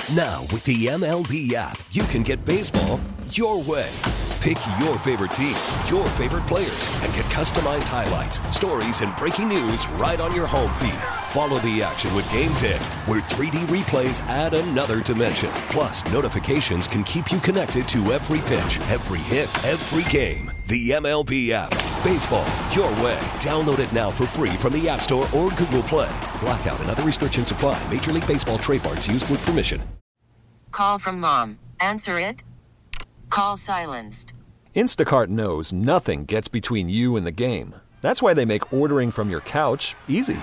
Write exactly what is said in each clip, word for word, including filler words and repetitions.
Now, with the M L B app, you can get baseball your way. Pick your favorite team, your favorite players, and get customized highlights, stories, and breaking news right on your home feed. Follow the action with Game ten, where three D replays add another dimension. Plus, notifications can keep you connected to every pitch, every hit, every game. The M L B app. Baseball your way. Download it now for free from the App Store or Google Play. Blackout and other restrictions apply. Major League Baseball trademarks used with permission. Call from mom. Answer it. Call silenced. Instacart knows nothing gets between you and the game. That's why they make ordering from your couch easy.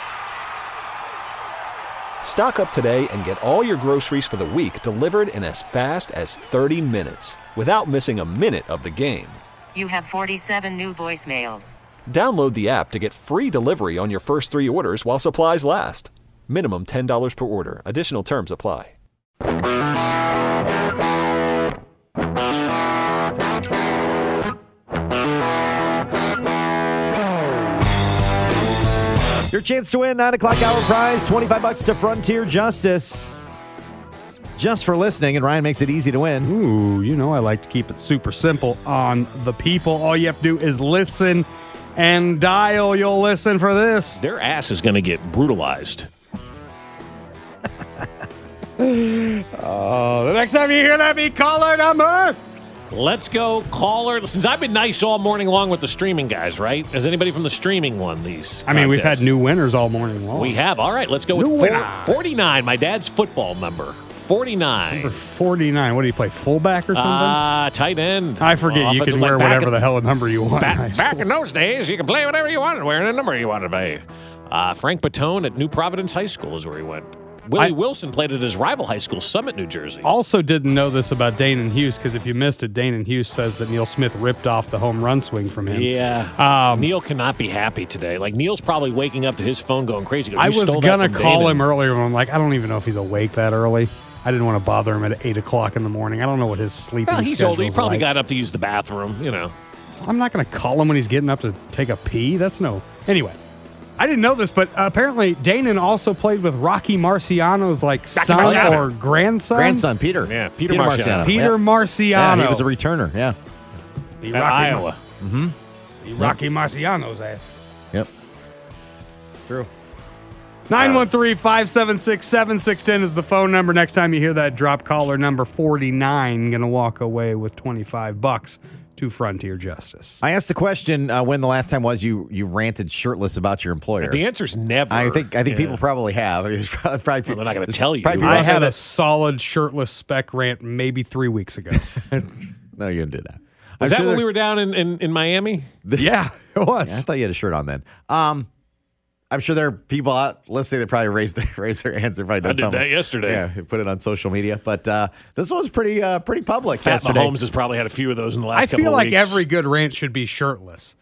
Stock up today and get all your groceries for the week delivered in as fast as thirty minutes without missing a minute of the game. You have forty-seven new voicemails. Download the app to get free delivery on your first three orders while supplies last. Minimum ten dollars per order. Additional terms apply. Your chance to win nine o'clock hour prize, twenty-five bucks to Frontier Justice. Just for listening, and Ryan makes it easy to win. Ooh, you know I like to keep it super simple on the people. All you have to do is listen and dial. You'll listen for this. Their ass is going to get brutalized. Oh, the next time you hear that, be caller number. Let's go, caller. Since I've been nice all morning long with the streaming guys, right? Has anybody from the streaming won these? I mean, contests? we've had new winners all morning long. We have. All right, let's go with New four, winner. forty-nine, my dad's football number. forty-nine. Number forty-nine. What do you play, fullback or something? Ah, uh, tight end. I forget. You Offensive could wear line. whatever in, the hell number you want. Back, in high back school. in those days, you could play whatever you wanted, wearing a number you wanted to be. Uh, Frank Patone at New Providence High School is where he went. Willie I, Wilson played at his rival high school, Summit, New Jersey. Also didn't know this about Danon Hughes, because if you missed it, Danon Hughes says that Neil Smith ripped off the home run swing from him. Yeah. Um, Neil cannot be happy today. Like, Neil's probably waking up to his phone going crazy. I was going to call him earlier, and I'm like, I don't even know if he's awake that early. I didn't want to bother him at eight o'clock in the morning. I don't know what his sleeping well, he's schedule older. He is probably like. got up to use the bathroom, you know. I'm not going to call him when he's getting up to take a pee. That's no... Anyway. I didn't know this, but uh, apparently Danon also played with Rocky Marciano's like Rocky son Marciano. or grandson. Grandson, Peter. Yeah, Peter, Peter Marciano. Marciano. Peter yeah. Marciano. Yeah, he was a returner, yeah. The At Rocky Iowa. Mm-hmm. The Rocky Marciano's ass. Yep. True. nine one three, five seven six, seven six one zero is the phone number. Next time you hear that, drop caller number forty-nine. Going to walk away with twenty-five bucks to Frontier Justice. I asked the question uh, when the last time was you you ranted shirtless about your employer. The answer's never. I think I think Yeah. people probably have. I mean, probably, probably, Well, they're not going to tell you. probably I people- had a solid shirtless spec rant maybe three weeks ago. No, you didn't do that. Was I'm that sure when we there- were down in, in, in Miami? Yeah, it was. Yeah, I thought you had a shirt on then. Um, I'm sure there are people out listening that probably raised their raised their hands. They probably done I did something. that yesterday. Yeah, put it on social media. But uh, this was pretty uh, pretty public Pat yesterday. Mahomes has probably had a few of those in the last I couple feel of like weeks. every good rant should be shirtless.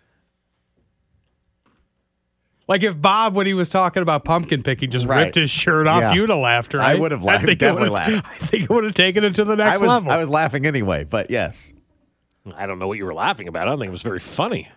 Like if Bob, when he was talking about pumpkin picking, just Right. ripped his shirt off, Yeah. you'd have laughed, right? I would have laughed. think it Definitely would've- laughed. I think it would have taken it to the I next was level. I was laughing anyway. But yes, I don't know what you were laughing about. I don't think it was very funny.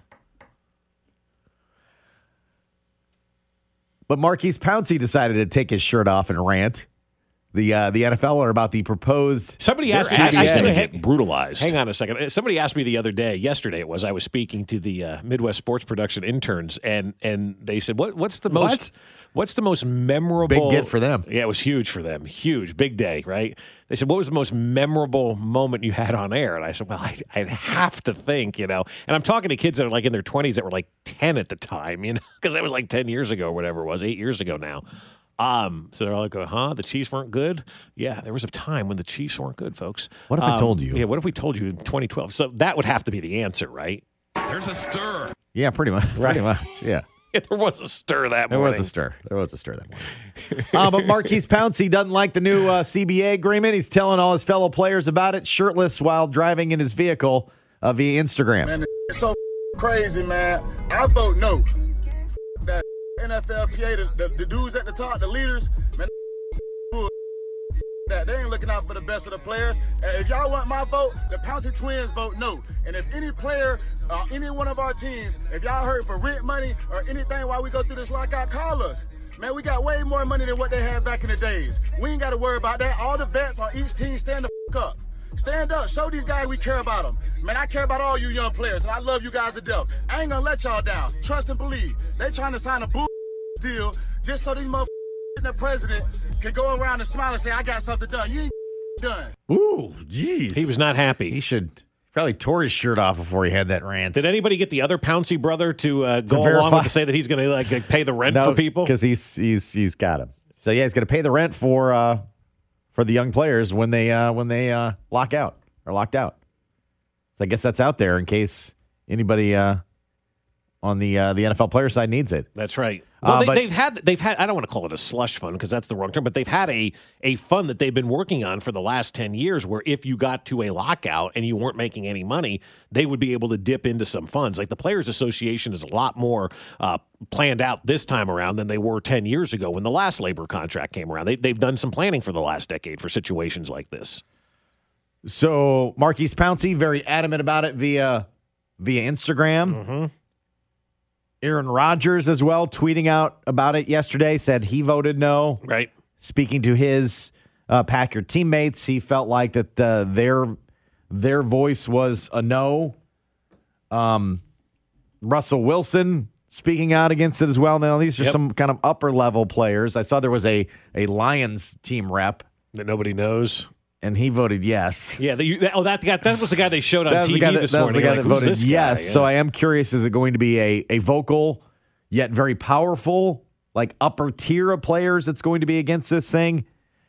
but Marquise Pouncey decided to take his shirt off and rant. The uh, the N F L are about the proposed. Somebody their asked C B A. me, Yeah. gonna get brutalized. Hang on a second. Somebody asked me the other day, yesterday it was, I was speaking to the uh, Midwest Sports Production interns, and and they said, "What what's the most What? what's the most memorable Big get for them. Yeah, it was huge for them. Huge, big day, right? They said, "What was the most memorable moment you had on air?" And I said, "Well, I, I'd have to think, you know." And I'm talking to kids that are like in their twenties that were like ten at the time, you know, because that was like ten years ago or whatever it was, eight years ago now. Um, so they're like, huh? The Chiefs weren't good? Yeah, there was a time when the Chiefs weren't good, folks. What if I Um, told you? Yeah, what if we told you in twenty twelve? So that would have to be the answer, right? There's a stir. Yeah, pretty much. Pretty much. Yeah. Yeah, there was a stir that There morning. was a stir. There was a stir that morning. uh, but Marquise Pouncey doesn't like the new uh, C B A agreement. He's telling all his fellow players about it, shirtless while driving in his vehicle uh, via Instagram. Man, it's so crazy, man. I vote no. That N F L P A, the, the, the dudes at the top, the leaders, man, that they ain't looking out for the best of the players. And if y'all want my vote, the Pouncey twins vote no. And if any player, uh, any one of our teams, if y'all hurt for rent money or anything while we go through this lockout, call us. Man, we got way more money than what they had back in the days. We ain't got to worry about that. All the vets on each team stand the f- up. Stand up. Show these guys we care about them. Man, I care about all you young players, and I love you guys to death. I ain't going to let y'all down. Trust and believe. They trying to sign a bull deal just so these motherfuckers the president can go around and smile and say, I got something done. You ain't done. Ooh, jeez. He was not happy. He should probably tore his shirt off before he had that rant. Did anybody get the other Pouncey brother to uh, go verify- along with to say that he's going to like pay the rent No, for people? because he's he's he's got him. So yeah, he's going to pay the rent for uh, for the young players when they uh, when they uh, lock out or locked out. So I guess that's out there in case anybody uh, on the uh, the N F L player side needs it. That's right. Well, Uh, they, but- they've had they've had I don't want to call it a slush fund because that's the wrong term, but they've had a a fund that they've been working on for the last ten years where if you got to a lockout and you weren't making any money, they would be able to dip into some funds. Like the Players Association is a lot more uh, planned out this time around than they were ten years ago when the last labor contract came around. They, they've done some planning for the last decade for situations like this. So Marquise Pouncey very adamant about it via via Instagram. Mm-hmm. Aaron Rodgers as well tweeting out about it yesterday, said he voted no. Right. Speaking to his uh, Packer teammates, he felt like that uh, their their voice was a no. Um, Russell Wilson speaking out against it as well. Now these are Yep. some kind of upper level players. I saw there was a a Lions team rep, That nobody knows. and he voted yes. Yeah. They, that, oh, that guy, that was the guy they showed on That was T the V guy that, this that was morning. the guy Like, that who's voted this guy? yes. Yeah. So I am curious: is it going to be a a vocal yet very powerful, like upper tier of players that's going to be against this thing?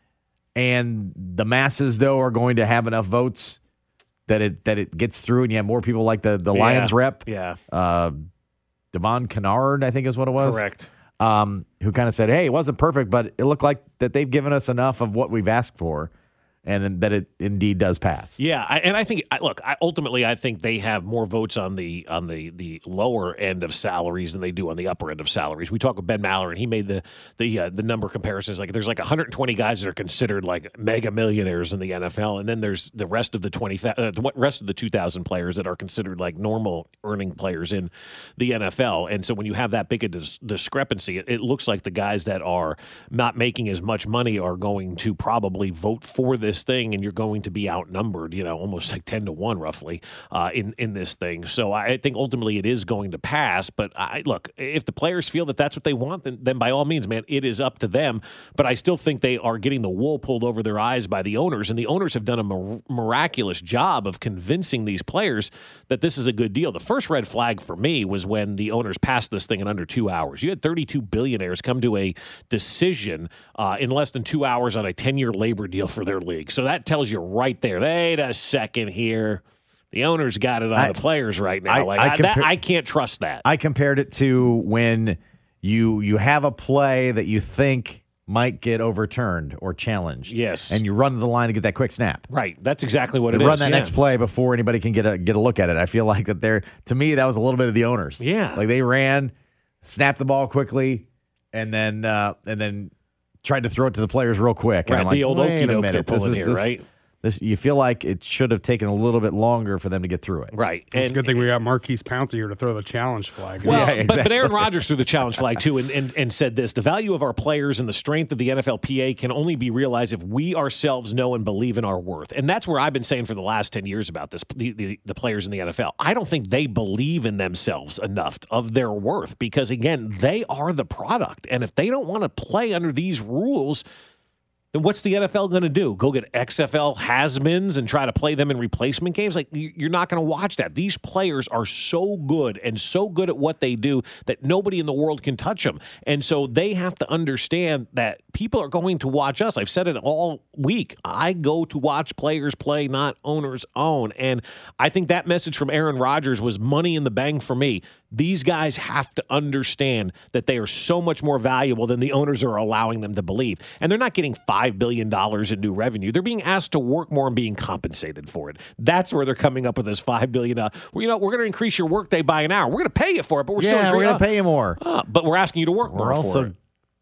And the masses, though, are going to have enough votes that it that it gets through, and you have more people like the the Yeah. Lions rep, Yeah. uh, Devon Kennard, I think is what it was. Correct. Um, who kind of said, "Hey, it wasn't perfect, but it looked like that they've given us enough of what we've asked for, and that it indeed does pass." Yeah, I, and I think I, look, I, ultimately, I think they have more votes on the on the the lower end of salaries than they do on the upper end of salaries. We talked with Ben Maller, and he made the the uh, the number comparisons. Like, there's like one hundred twenty guys that are considered like mega millionaires in the N F L, and then there's the rest of the twenty uh, the rest of the two thousand players that are considered like normal earning players in the N F L. And so when you have that big a dis- discrepancy, it, it looks like the guys that are not making as much money are going to probably vote for this thing, and you're going to be outnumbered, you know, almost like ten to one roughly uh, in, in this thing. So I think ultimately it is going to pass. But I look, if the players feel that that's what they want, then, then by all means, man, it is up to them. But I still think they are getting the wool pulled over their eyes by the owners, and the owners have done a mir- miraculous job of convincing these players that this is a good deal. The first red flag for me was when the owners passed this thing in under two hours. You had thirty-two billionaires come to a decision uh, in less than two hours on a ten-year labor deal for their league. So that tells you right there, wait a second here. The owners got it on I- the players right now. I- like I I, that, compar- I can't trust that. I compared it to when you you have a play that you think might get overturned or challenged. Yes. And you run to the line to get that quick snap. right. That's exactly what You it is. run that yeah. next play before anybody can get a get a look at it. I feel like that they're to me that was a little bit of the owners. Yeah. Like they ran, snapped the ball quickly, and then uh, and then tried to throw it to the players real quick. And Right, I'm the like, old wait okey a doke minute, they're this pulling is- here, this- right? This, you feel like it should have taken a little bit longer for them to get through it. Right. It's a And- good thing we got Marquise Pouncey here to throw the challenge flag. Well, Yeah, but, but exactly. Aaron Rodgers threw the challenge flag too, and, and and said this: the value of our players and the strength of the N F L P A can only be realized if we ourselves know and believe in our worth. And that's where I've been saying for the last ten years about this: the, the, the players in the N F L. I don't think they believe in themselves enough of their worth because, again, they are the product, and if they don't want to play under these rules, then what's the N F L going to do? Go get X F L has-beens and try to play them in replacement games? Like, you're not going to watch that. These players are so good and so good at what they do that nobody in the world can touch them. And so they have to understand that people are going to watch us. I've said it all week. I go to watch players play, not owners own. And I think that message from Aaron Rodgers was money in the bank for me. These guys have to understand that they are so much more valuable than the owners are allowing them to believe. And they're not getting five billion dollars in new revenue. They're being asked to work more and being compensated for it. That's where they're coming up with this five billion dollars. Well, you know, we're going to increase your workday by an hour. We're going to pay you for it, but we're still Yeah, we're going going to pay you more. but we're asking you to work We're more also for it.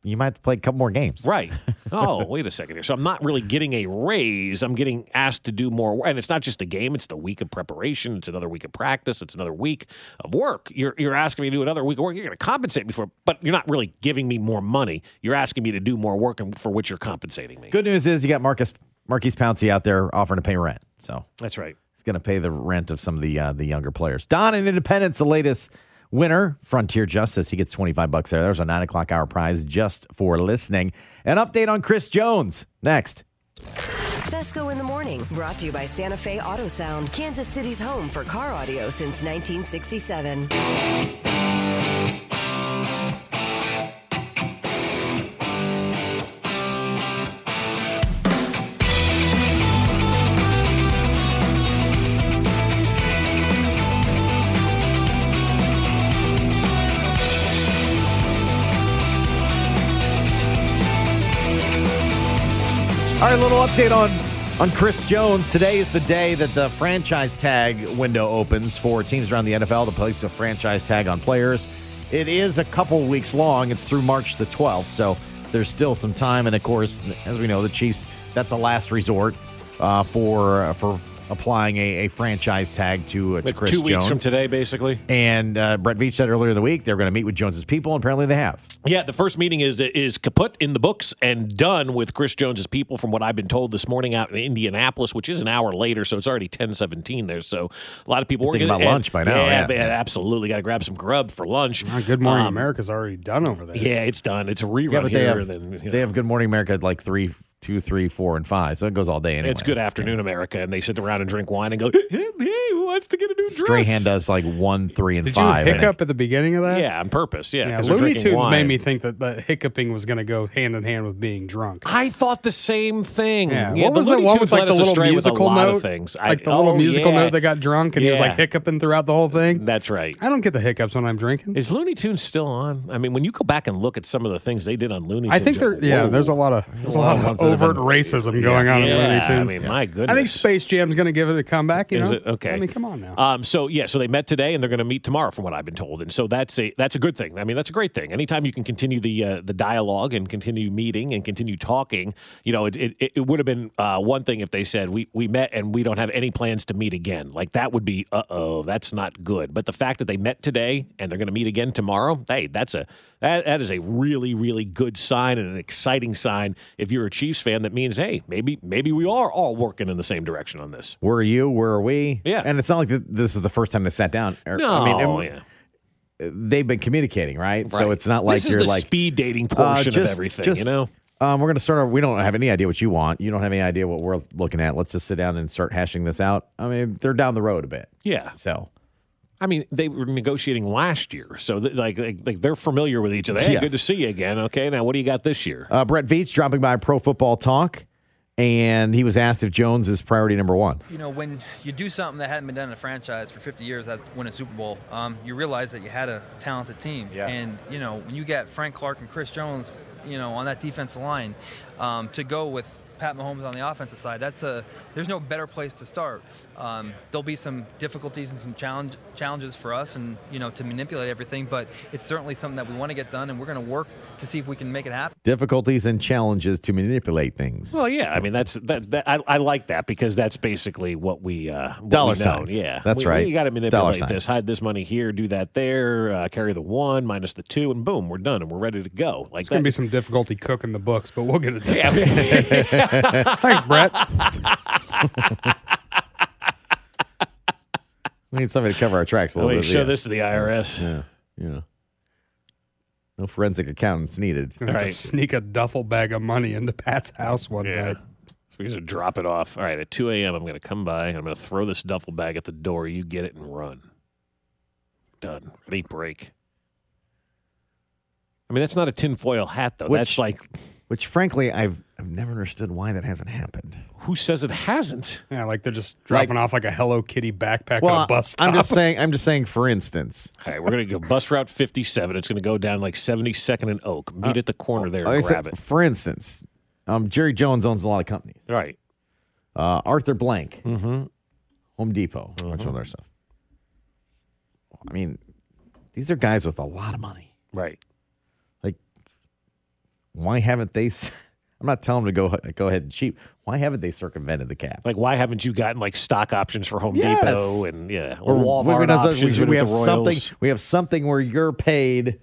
you might have to play a couple more games. Right. Oh, wait a second here. So I'm not really getting a raise. I'm getting asked to do more. And it's not just a game. It's the week of preparation. It's another week of practice. It's another week of work. You're you're asking me to do another week of work. You're going to compensate me for it, but you're not really giving me more money. You're asking me to do more work and for which you're compensating me. Good news is you got Marcus Marquise Pouncey out there offering to pay rent. So that's right. He's going to pay the rent of some of the uh, the younger players. Don in Independence, the latest winner, Frontier Justice. He gets twenty-five bucks there. There's a nine o'clock hour prize just for listening. An update on Chris Jones next. Fesco in the Morning, brought to you by Santa Fe Auto Sound, Kansas City's home for car audio since nineteen sixty-seven. All right, a little update on, on Chris Jones. Today is the day that the franchise tag window opens for teams around the N F L to place a franchise tag on players. It is a couple weeks long. It's through March the twelfth, so there's still some time. And, of course, as we know, the Chiefs, that's a last resort uh, for uh, for applying a, a franchise tag to, uh, to Chris two Jones. Two weeks from today, basically. And uh, Brett Veach said earlier in the week they're going to meet with Jones's people, and apparently they have. Yeah, the first meeting is is kaput in the books and done with Chris Jones's people, from what I've been told this morning out in Indianapolis, which is an hour later, so it's already ten seventeen there. So a lot of people You're were thinking about and, lunch by now. Yeah, Yeah, yeah. absolutely. Got to grab some grub for lunch. Uh, Good Morning Um, America's already done over there. Yeah, it's done. It's a rerun Yeah, but they here. have, and then, you know. they have Good Morning America at like three, two, three, four, and five, so it goes all day anyway. It's Good Afternoon America, and they sit around and drink wine and go, hey, who wants to get a new dress? Strahan does like one, three, and Did five. you and hiccup at the beginning of that? Yeah, on purpose. Yeah, Yeah, 'cause they're Looney drinking Tunes wine. made me think that the hiccuping was going to go hand in hand with being drunk. I thought the same thing. Yeah. Yeah, What was the that Looney one Tunes with like led the us little astray with a musical lot note? of things. I- Like the little oh, musical yeah. note that got drunk and he was like Yeah. hiccuping throughout the whole thing. That's right. I don't get the hiccups when I'm drinking. Is Looney Tunes still on? I mean, when you go back and look at some of the things they did on Looney Tunes, I think there, yeah, whoa. there's a lot of there's a lot ones of that have overt been- racism going on in Yeah, Looney I Tunes. mean, my goodness. I think Space Jam's going to give it a comeback. You Is know? it okay? I mean, come on now. Um, so yeah, so they met today, and they're going to meet tomorrow, from what I've been told, and so that's a that's a good thing. I mean, that's a great thing. Anytime you can continue the uh, the dialogue and continue meeting and continue talking, you know, it it, it would have been uh, one thing if they said we we met and we don't have any plans to meet again. Like that would be uh oh, that's not good. But the fact that they met today and they're going to meet again tomorrow, hey, that's a that that is a really really good sign and an exciting sign if you're a Chiefs fan. That means hey, maybe maybe we are all working in the same direction on this. Where are you? Where are we? Yeah. And it's not like th- this is the first time they sat down. Or- No, I mean, it- yeah. they've been communicating, right? So Right. it's not like this is you're the like speed dating uh, portion just- of everything, just, you know. Um, we're going to start. Our, we don't have any idea what you want. You don't have any idea what we're looking at. Let's just sit down and start hashing this out. I mean, they're down the road a bit. Yeah. So I mean, they were negotiating last year, so th- like, like like they're familiar with each other. Hey, Yes. good to see you again. Okay, now what do you got this year? uh, Brett Veach dropping by Pro Football Talk, and he was asked if Jones is priority number one. You know, when you do something that hadn't been done in a franchise for fifty years, that win a Super Bowl, um, you realize that you had a talented team. Yeah. And, you know, when you get Frank Clark and Chris Jones, you know, on that defensive line, um, to go with Pat Mahomes on the offensive side, that's a there's no better place to start. Um, there'll be some difficulties and some challenge challenges for us, and you know, to manipulate everything. But it's certainly something that we want to get done, and we're going to work to see if we can make it happen. Difficulties and challenges to manipulate things. Well, yeah, I mean that's that. that I, I like that because that's basically what we uh, what Dollar we know. signs. Yeah, That's we, right. You got to Dollar manipulate signs. this, hide this money here, do that there, uh, carry the one minus the two, and boom, we're done and we're ready to go. Like It's going to be some difficulty cooking the books, but we'll get it done. Yeah, I mean, Thanks, Brett. We need somebody to cover our tracks a little we bit. show yes. this to the I R S. Yeah, yeah. No forensic accountants needed. Gonna have to Right. sneak a duffel bag of money into Pat's house one Yeah. day. So we just drop it off. All right, at two a.m., I'm going to come by. I'm going to throw this duffel bag at the door. You get it and run. Done. Ready, break. I mean, that's not a tinfoil hat, though. Which- that's like, Which, frankly, I've I've never understood why that hasn't happened. who says it hasn't? Yeah, like they're just dropping off like a Hello Kitty backpack at a bus stop. I'm just saying. I'm just saying. For instance, All right, we're going to go bus route fifty-seven. It's going to go down like seventy-second and Oak. Meet at the corner there like I and said, grab it. for instance, um, Jerry Jones owns a lot of companies. Right. Uh, Arthur Blank, Mm-hmm. Home Depot, a bunch of other stuff. I mean, these are guys with a lot of money. Right. Like, why haven't they? I'm not telling them to go go ahead and cheap. Why haven't they circumvented the cap? Like, why haven't you gotten like stock options for Home Yes. Depot and yeah, or, Or Walmart options we, we with have the Royals? something. We have something where you're paid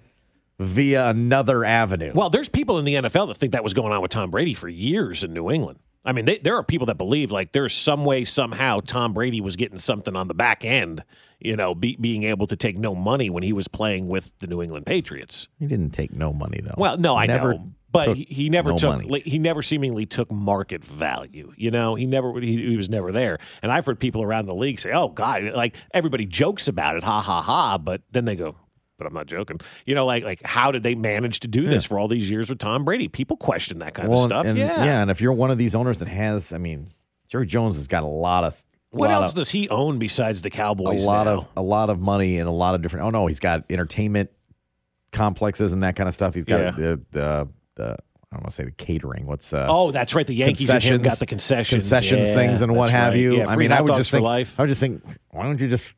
via another avenue. Well, there's people in the N F L that think that was going on with Tom Brady for years in New England. I mean, they, there are people that believe like there's some way somehow Tom Brady was getting something on the back end, you know, be, being able to take no money when he was playing with the New England Patriots. He didn't take no money though. Well, no, He I never know, but took he, he never no took. money. like, He never seemingly took market value. You know, he never. He, he was never there. And I've heard people around the league say, "Oh God," like everybody jokes about it, ha ha ha. But then they go, "But I'm not joking." You know, like like how did they manage to do this Yeah. for all these years with Tom Brady? People question that kind Well, of stuff. and, yeah, yeah. And if you're one of these owners that has, I mean, Jerry Jones has got a lot of. What lot else of, does he own besides the a Cowboys? lot now? of a lot of money and a lot of different. Oh no, he's got entertainment complexes and that kind of stuff. He's got Yeah. the the the I don't want to say the catering. What's uh, Oh, that's right. The Yankees and him concessions- got the concessions, concessions Yeah, things and what that's have right. you. Yeah, I free mean, I hot would dogs just for think. life. I would just think, why don't you just?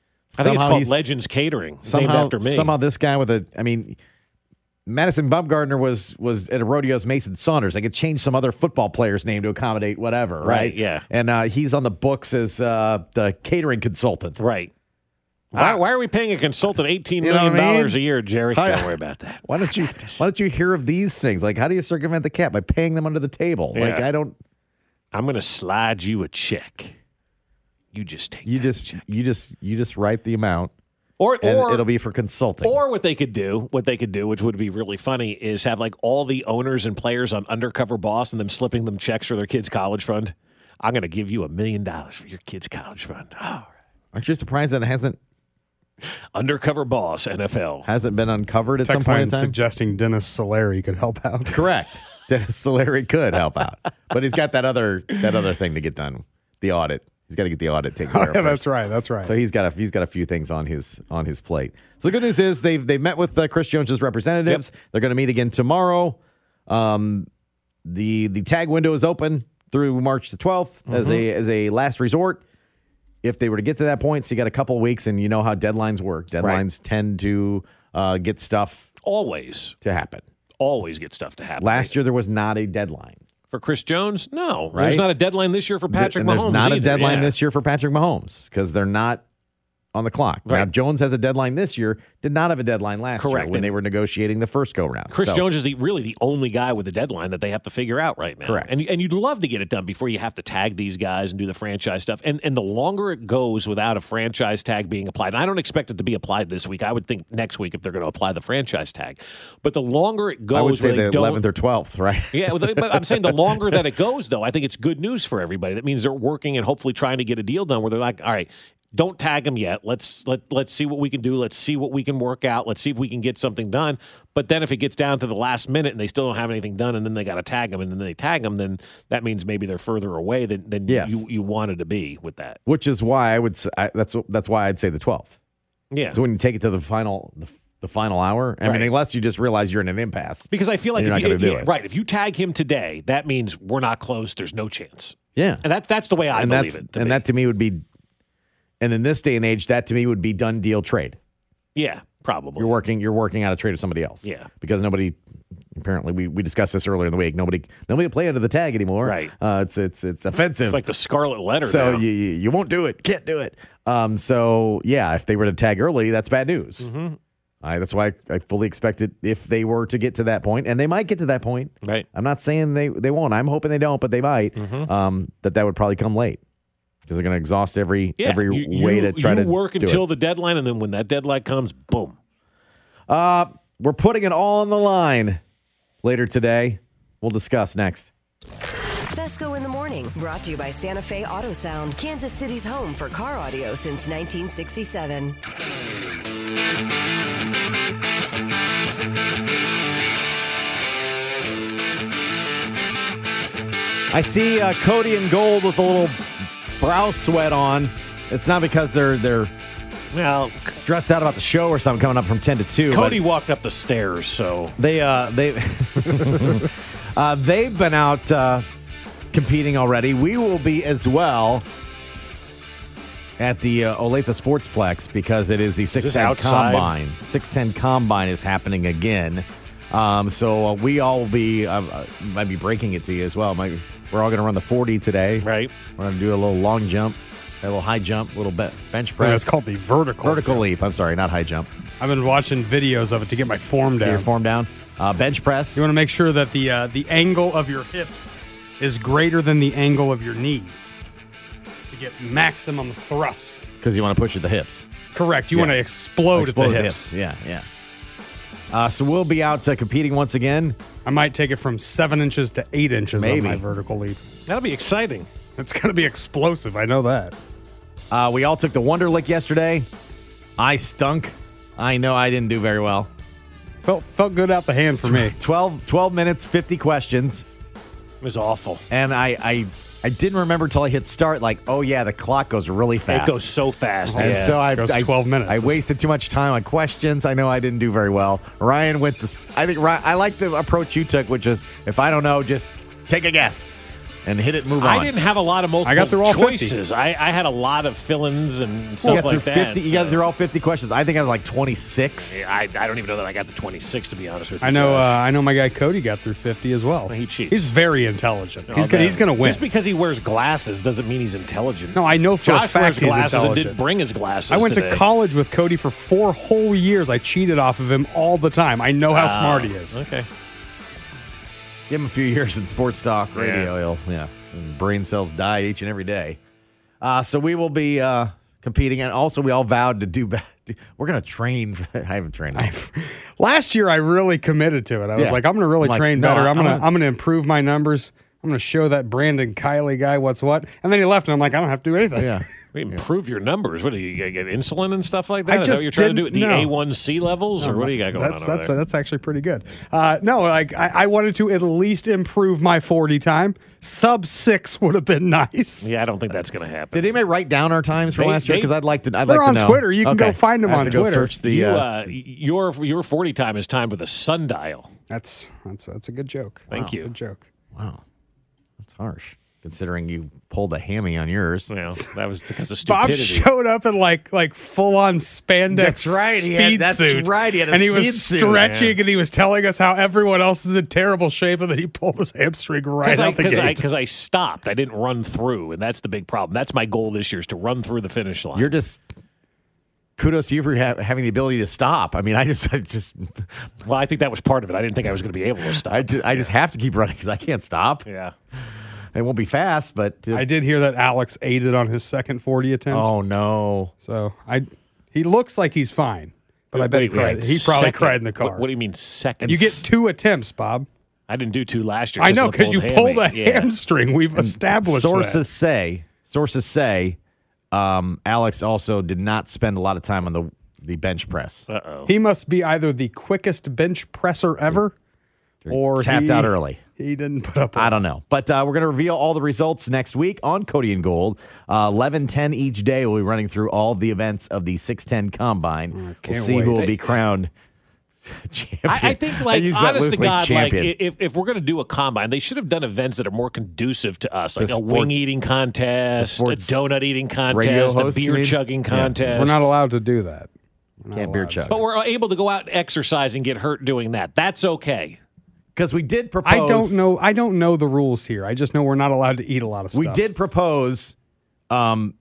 I think it's somehow called he's- Legends Catering, Somehow, named after me. somehow this guy with a. I mean, Madison Bumgarner was was at a rodeo's Mason Saunders. They could change some other football player's name to accommodate whatever, right? Right, yeah. And uh, he's on the books as uh, the catering consultant. Right. Why, why are we paying a consultant eighteen You know million what I mean? dollars a year, Jerry? How- Don't worry about that. Why don't you Why don't you hear of these things? Like, how do you circumvent the cap by paying them under the table? Like, Yeah. I don't. I'm going to slide you a check. You just take You that just check. you just you just write the amount, Or, and or it'll be for consulting. Or what they could do, what they could do, which would be really funny, is have like all the owners and players on Undercover Boss and them slipping them checks for their kids' college fund. I'm going to give you a million dollars for your kids' college fund. All right. Aren't you surprised that it hasn't Undercover Boss, N F L. hasn't been uncovered at Text some point line in time? suggesting Dennis Solari could help out. Correct. Dennis Solari could help out, but he's got that other that other thing to get done, the audit. He's got to get the audit taken care of. Yeah, first. that's right. That's right. So he's got a he's got a few things on his on his plate. So the good news is they've they've met with uh, Chris Jones's representatives. Yep. They're going to meet again tomorrow. Um, the the tag window is open through March the twelfth mm-hmm. as a as a last resort. If they were to get to that point, so you got a couple of weeks, and you know how deadlines work. Deadlines right. tend to uh, get stuff always to happen. Always get stuff to happen. Last year there was not a deadline. For Chris Jones, no. Right? There's not a deadline this year for Patrick and Mahomes. There's not either. a deadline yeah. this year for Patrick Mahomes because they're not on the clock. Right. Now, Jones has a deadline this year, did not have a deadline last Correct. year when and they were negotiating the first go-round. Chris so, Jones is the, really the only guy with a deadline that they have to figure out right now. Correct. And, and you'd love to get it done before you have to tag these guys and do the franchise stuff. And, and the longer it goes without a franchise tag being applied, and I don't expect it to be applied this week. I would think next week if they're going to apply the franchise tag. But the longer it goes, I would say the eleventh or twelfth, right? Yeah, but I'm saying the longer that it goes, though, I think it's good news for everybody. That means they're working and hopefully trying to get a deal done where they're like, all right, don't tag them yet. Let's let let's see what we can do. Let's see what we can work out. Let's see if we can get something done. But then if it gets down to the last minute and they still don't have anything done, and then they got to tag them, and then they tag them, then that means maybe they're further away than, than yes. you you wanted to be with that. Which is why I would say, I, that's that's why I'd say the twelfth. Yeah. So when you take it to the final the, the final hour, I right. mean, unless you just realize you're in an impasse. Because I feel like you're if not you, going to do yeah, it. Right. If you tag him today, that means we're not close. There's no chance. Yeah. And that that's the way I and believe that's, it. To and be. that to me would be. And in this day and age, that to me would be done deal trade. Yeah, probably. You're working. You're working out a trade with somebody else. Yeah, because nobody. Apparently, we, we discussed this earlier in the week. Nobody nobody will play under the tag anymore. Right. Uh, it's it's it's offensive. It's like the scarlet letter. So now. you you you won't do it. Can't do it. Um. So yeah, if they were to tag early, that's bad news. Mm-hmm. I, that's why I, I fully expected if they were to get to that point, and they might get to that point. Right. I'm not saying they they won't. I'm hoping they don't, but they might. Mm-hmm. Um. That that would probably come late. Because they're going to exhaust every yeah, every you, way you, to try you to work do until it. the deadline, and then when that deadline comes, boom. Uh, we're putting it all on the line later today. We'll discuss next. Fesco in the Morning, brought to you by Santa Fe Auto Sound, Kansas City's home for car audio since nineteen sixty-seven. I see uh, Cody in gold with a little brow sweat on. It's not because they're they're well stressed out about the show or something coming up from ten to two. Cody walked up the stairs, so they uh, they uh, they've been out uh, competing already. We will be as well at the uh, Olathe Sportsplex because it is the six ten Combine. six ten Combine is happening again. Um, so uh, we all will be, uh, uh, might be breaking it to you as well. Might, we're all going to run the forty today. Right. We're going to do a little long jump, a little high jump, a little be- bench press. Yeah, it's called the vertical. Vertical jump. leap. I'm sorry, not high jump. I've been watching videos of it to get my form Get down. your form down. Uh, bench press. You want to make sure that the uh, the angle of your hips is greater than the angle of your knees to get maximum thrust. Because you want to push at the hips. Correct. You Yes. want to explode, Explode at the hips. Yeah, yeah. Uh, so we'll be out uh, competing once again. I might take it from seven inches to eight inches Maybe. on my vertical leap. That'll be exciting. It's going to be explosive. I know that. Uh, we all took the Wonderlic yesterday. I stunk. I know I didn't do very well. Felt felt good out the hand for me. twelve, twelve minutes, fifty questions. It was awful. And I, I I didn't remember until I hit start, like, oh, yeah, the clock goes really fast. It goes so fast. And yeah. so I, It goes I, twelve minutes. I wasted too much time on questions. I know I didn't do very well. Ryan went this. I think Ryan, I like the approach you took, which is if I don't know, just take a guess and hit it and move on. I didn't have a lot of multiple I got through all choices. I, I had a lot of fill-ins and You stuff got like through that. fifty. You got through all fifty questions. I think I was like twenty-six. I, I don't even know that I got the twenty-six, to be honest with you. I know. Uh, Josh. I know my guy Cody got through fifty as well. He cheats. He's very intelligent. Oh, he's gonna, man. he's going to win. Just because he wears glasses doesn't mean he's intelligent. No, I know for Josh a fact wears he's glasses and intelligent. didn't bring his glasses I went today. to college with Cody for four whole years. I cheated off of him all the time. I know how Ah, smart he is. Okay. Give him a few years in sports talk radio. Yeah. He'll, yeah. And brain cells die each and every day. Uh, so we will be uh, competing. And also, we all vowed to do better. We're going to train. I haven't trained. Last year, I really committed to it. I was Yeah. like, I'm going to really I'm like, train no, better. I'm I'm going to gonna- I'm going to improve my numbers. I'm going to show that Brandon Kiley guy what's what. And then he left, and I'm like, I don't have to do anything. Yeah. We improve your numbers. What do you, you get insulin and stuff like that? I Is that just what you're trying to do at didn't the know. A one C levels, or what do you got going that's, on over that's, there? that's actually pretty good. Uh, no, like I, I wanted to at least improve my forty time. Sub six would have been nice. Yeah, I don't think that's going to happen. Did anybody write down our times for They- last year? they- Because I'd like to. I'd They're like on to know. Twitter. You can go Okay. find them I have on to go Twitter. Search the. you, uh, uh, your your forty time is timed with a sundial. That's that's that's a good joke. Thank you. Good joke. wow, that's harsh. Considering you pulled a hammy on yours. Well, that was because of Bob stupidity. showed up in like like full on spandex. That's right. He had- Speed that's suit. right. He had a and he speed was suit. stretching Yeah. and he was telling us how everyone else is in terrible shape and then he pulled his hamstring right out the Because I, gate. because I stopped. I didn't run through, and that's the big problem. That's my goal this year is to run through the finish line. You're just. Kudos to you for ha- having the ability to stop. I mean, I just, I just, well, I think that was part of it. I didn't think I was going to be able to stop. I just, I just have to keep running because I can't stop. yeah. It won't be fast, but uh, I did hear that Alex aided on his second forty attempt. oh no, So I he looks like he's fine. But I bet he Wait, cried. wait, He probably second- cried in the car. What, what do you mean second? you get two attempts, Bob. I didn't do two last year. I know of the because you pulled pulled a hammy. Yeah. hamstring. We've established sources that. say sources say um, Alex also did not spend a lot of time on the the bench press. Uh-oh. He must be either the quickest bench presser ever, or tapped he, out early. He didn't put up. I don't know. But uh, we're going to reveal all the results next week on Cody and Gold. Uh, eleven ten each day. We'll be running through all of the events of the six ten Combine. we'll can't see wait. who will be crowned champion. I, I think, like, use that honest to loosely, God, champion. like, if, if we're going to do a combine, they should have done events that are more conducive to us, like The a sport- wing eating contest, a sports donut eating radio contest, a hosts, you beer mean? chugging Yeah. contest. We're not allowed to do that. We're not Can't beer allowed chug. to. But we're able to go out and exercise and get hurt doing that. That's okay. Because we did propose. I don't know. I don't know the rules here. I just know we're not allowed to eat a lot of stuff. We did propose um,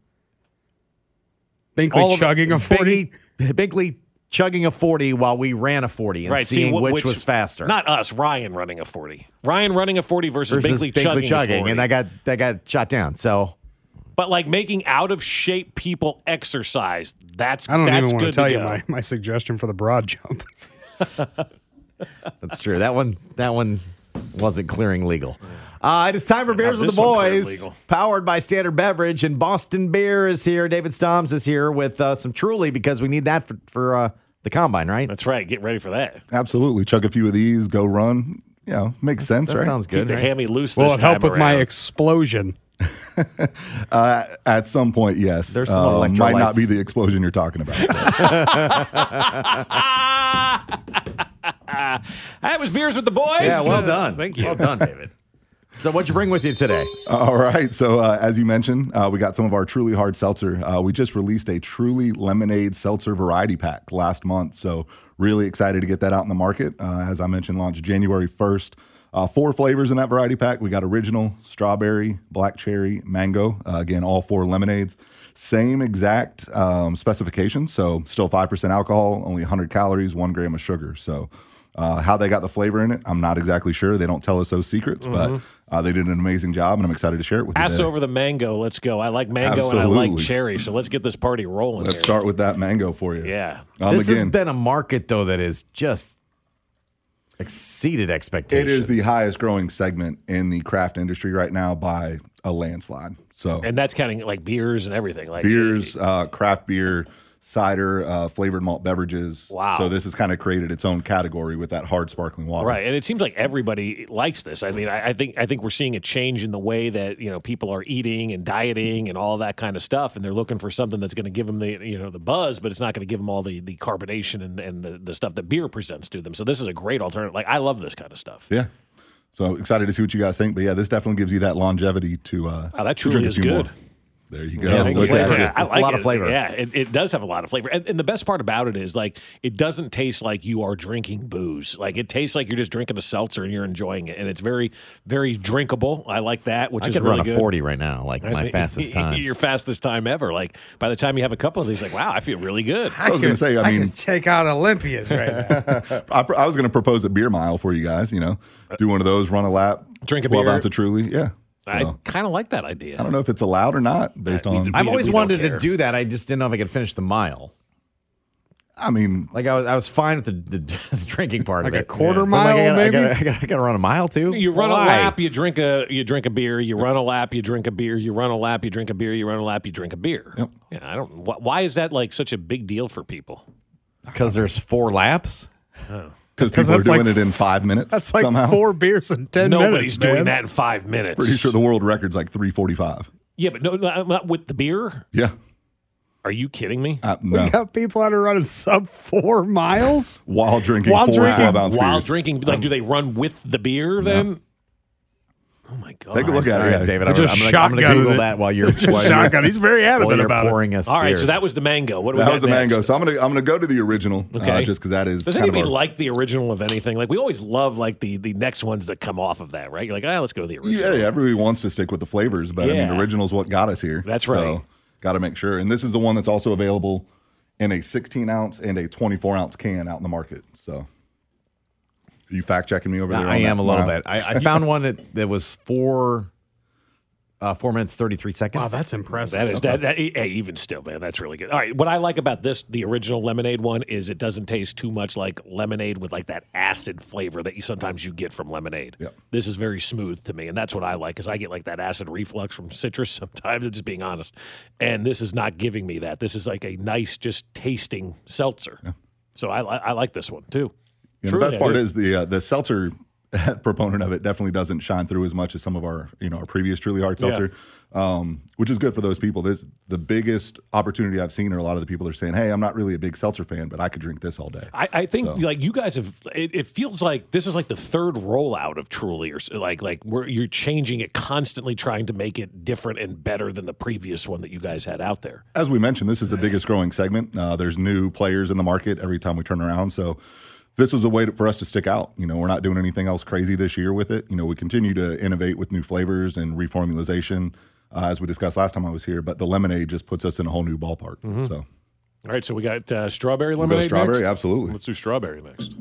Binkley all of- chugging a forty. Bingley, Bingley chugging a forty while we ran a forty and Right, see, seeing wh- which, which- was faster. Not us, Ryan running a forty. Ryan running a forty versus, versus Binkley, Bingley chugging, chugging, a forty. and that got that got shot down. So But like making out of shape people exercise, that's I don't that's even want to good tell to you go. my, my suggestion for the broad jump. that's true. That one that one wasn't clearing legal. Uh, it is time for Beers Have with the this one cleared Boys, legal. powered by Standard Beverage, and Boston Beer is here. David Stoms is here with uh, some Truly because we need that for, for uh, the Combine, right? That's right. Get ready for that. Absolutely. Chug a few of these, go run. You know, makes sense, That right? sounds Keep good. the right? hammy loose Will this it help time with my around. explosion? Uh, at some point, yes. There's some Um, might not electrolytes. be the explosion you're talking about. That was Beers with the Boys. Yeah, well done. Thank you. Well done, David. So what'd you bring with you today? All right. So uh, as you mentioned, uh, we got some of our Truly Hard Seltzer. Uh, we just released a Truly Lemonade Seltzer Variety Pack last month. So really excited to get that out in the market. Uh, as I mentioned, launched January first. Uh, four flavors in that variety pack. We got original, strawberry, black cherry, mango. Uh, again, all four lemonades. Same exact um, specifications. So still five percent alcohol, only one hundred calories, one gram of sugar. So Uh, how they got the flavor in it, I'm not exactly sure. They don't tell us those secrets, Mm-hmm. but uh, they did an amazing job, and I'm excited to share it with you Pass today. over the mango. Let's go. I like mango and I Absolutely. like cherry. So let's get this party rolling. Let's here. start with that mango for you. Yeah. Um, this again, has been a market, though, that is just exceeded it expectations. is the highest growing segment in the craft industry right now by a landslide. So And that's kind of like beers and everything. Like beers, uh, craft beer, cider, uh, flavored malt beverages. Wow. So this has kind of created its own category with that hard sparkling water. Right, and it seems like everybody likes this. I mean, I, I think I think we're seeing a change in the way that you know people are eating and dieting and all that kind of stuff, and they're looking for something that's going to give them the you know the buzz, but it's not going to give them all the, the carbonation and, and the, the stuff that beer presents to them. So this is a great alternative. Like I love this kind of stuff. Yeah. So excited to see what you guys think. But yeah, this definitely gives you that longevity to, uh, Wow, that to truly drink a is few good. more. There you go. Yeah, it's the Look flavor. at you. Yeah, I It's a like lot it. of flavor. Yeah, it, it does have a lot of flavor. And, and the best part about it is like it doesn't taste like you are drinking booze. Like it tastes like you're just drinking a seltzer and you're enjoying it. And it's very, very drinkable. I like that, which I is could really run a good. forty right now, like my fastest time. Your fastest time ever. Like by the time you have a couple of these, like wow, I feel really good. I was going to say, I mean, could take out Olympias right now. I, I was going to propose a beer mile for you guys. You know, do one of those, run a lap, Drink a twelve beer. ounce of Truly. Yeah. So, I I kind of like that idea. don't know if it's allowed or not based Uh, we- on. we- I've always don't wanted care. to do that. I just didn't know if I could finish the mile. I mean, Like I was, I was fine with the, the, the drinking part Like of a it. quarter But I'm like, mile, I gotta, maybe? I gotta, I gotta, I gotta run a mile too. You run Why? a lap, you drink a you drink a beer. You run a lap, you drink a beer. You run a lap, you drink a beer. You run a lap, you drink a beer. Yep. Yeah, I don't. Wh- why is that like such a big deal for people? Because there's four laps. because people are that's doing like- it in five minutes. That's like somehow. four beers in ten Nobody's minutes. doing man. that in five minutes. Pretty sure the world record's like three forty-five. Yeah, but no, not not with the beer. Yeah. Are you kidding me? Uh, no. We got people that are running sub four miles. While drinking While four drinking- twelve ounce While beers. drinking, like, do they run with the beer then? Oh my god! Take a look at All it. right, yeah. David, We're I'm, gonna- just I'm gonna, I'm gonna shotgunning Google it. that while you're, while you're, Shotgun. He's very while adamant you're about it. pouring us All right, beers. so that was the mango. What do we That got was the next? mango. So I'm gonna I'm gonna go to the original, Okay. uh, just because that is Does kind of anybody our, like the original of anything? Like we always love like the the next ones that come off of that, right? You're like, ah, let's go to the original. yeah, everybody wants to stick with the flavors, but I Yeah. mean, original's what got us here. That's So, right. got to make sure. And this is the one that's also available in a sixteen ounce and a twenty-four ounce can out in the market. So, are you fact checking me over No, there? I on am that? a little Wow. bit. I, I found one that, that was four, uh, four minutes thirty three seconds. Wow, that's impressive. That is that, that hey, even still, man, that's really good. All right, what I like about this, the original lemonade one, is it doesn't taste too much like lemonade with like that acid flavor that you sometimes you get from lemonade. Yep. This is very smooth to me, and that's what I like, because I get like that acid reflux from citrus sometimes. I'm just being honest, and this is not giving me that. This is like a nice, just tasting seltzer. So I, I I like this one too. Yeah, the Truly, best I part do. is the uh, the seltzer proponent of it definitely doesn't shine through as much as some of our you know our previous Truly Hard Seltzer, um, which is good for those people. This the biggest opportunity I've seen, or a lot of the people are saying, "Hey, I'm not really a big seltzer fan, but I could drink this all day." I, I think So- like you guys have. It, it feels like this is like the third rollout of Truly, or s- like like where you're changing it constantly, trying to make it different and better than the previous one that you guys had out there. As we mentioned, this is the biggest growing segment. Uh, there's new players in the market every time we turn around, so. This was a way to, for us to stick out. You know, we're not doing anything else crazy this year with it. You know, we continue to innovate with new flavors and reformulation, uh, as we discussed last time I was here. But the lemonade just puts us in a whole new ballpark. So, All right, so we got uh, strawberry we'll go lemonade. strawberry, next? absolutely. Let's do strawberry next.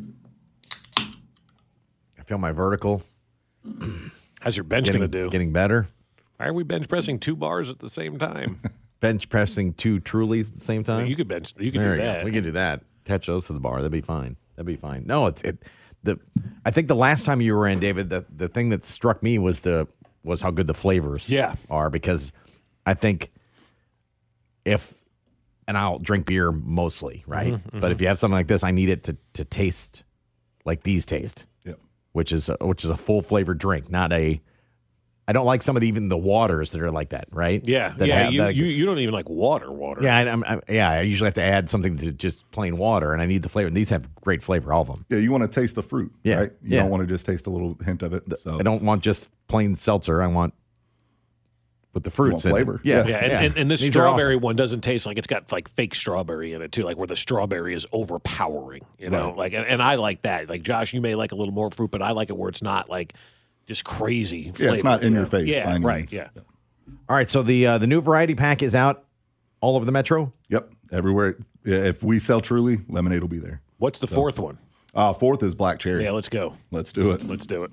I feel my vertical How's your bench getting, going to do? getting better. Why are we bench pressing two bars at the same time? Bench pressing two Trulies at the same time. you could bench. You could There do we go. that. We can do that. Attach those to the bar. That'd be fine. That'd be fine. No, it's it. The I think the last time you were in, David, the the thing that struck me was the was how good the flavors Yeah. are, because I think if and I'll drink beer mostly, right? Mm-hmm, But if you have something like this, I need it to to taste like these taste, Yep. which is a, which is a full flavored drink, not a I don't like some of the, even the waters that are like that, right? Yeah, That yeah. have You, that- you you don't even like water, water. yeah, I, I'm, I, yeah. I usually have to add something to just plain water, and I need the flavor. And these have great flavor, all of them. Yeah, you want to taste the fruit, Yeah, right? You yeah. don't want to just taste a little hint of it. So I don't want just plain seltzer. I want with the fruits want in it. flavor. Yeah, Yeah, and, and, and this These are strawberry awesome. one doesn't taste like it's got like fake strawberry in it too, like where the strawberry is overpowering. You know, Right. like and, and I like that. Like Josh, you may like a little more fruit, but I like it where it's not like just crazy. Yeah, it's flavor, not in you your know? face Yeah, by any right. means. Yeah. All right, so the uh, the new variety pack is out all over the metro. Yep, everywhere. Yeah, if we sell Truly, lemonade will be there. What's the fourth one? Uh, fourth is black cherry. Yeah, let's go. Let's do it. Let's do it.